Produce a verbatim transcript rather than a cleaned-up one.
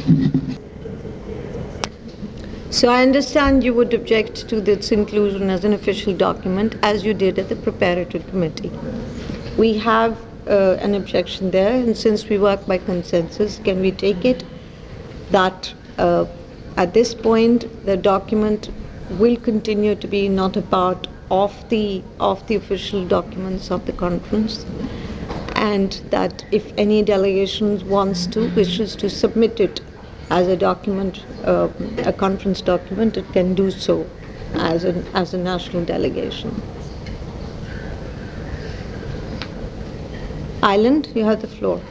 So I understand you would object to its inclusion as an official document, as you did at the preparatory committee. We have uh, an objection there, and since we work by consensus, can we take it that uh, at this point the document will continue to be not a part of the of the official documents of the conference, and that if any delegation wants to wishes to submit it as a document, uh, a conference document, it can do so as a as a national delegation. Island, you have the floor.